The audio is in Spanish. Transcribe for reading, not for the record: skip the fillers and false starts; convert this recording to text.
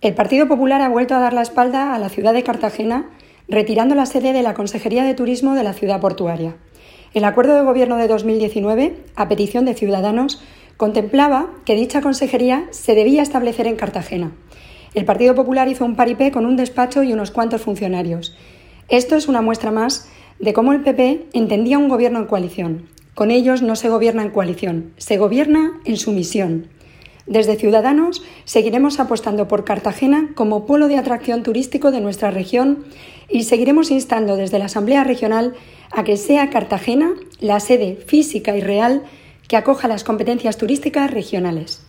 El Partido Popular ha vuelto a dar la espalda a la ciudad de Cartagena, retirando la sede de la Consejería de Turismo de la ciudad portuaria. El acuerdo de gobierno de 2019, a petición de Ciudadanos, contemplaba que dicha consejería se debía establecer en Cartagena. El Partido Popular hizo un paripé con un despacho y unos cuantos funcionarios. Esto es una muestra más de cómo el PP entendía un gobierno en coalición. Con ellos no se gobierna en coalición, se gobierna en sumisión. Desde Ciudadanos seguiremos apostando por Cartagena como polo de atracción turístico de nuestra región y seguiremos instando desde la Asamblea Regional a que sea Cartagena la sede física y real que acoja las competencias turísticas regionales.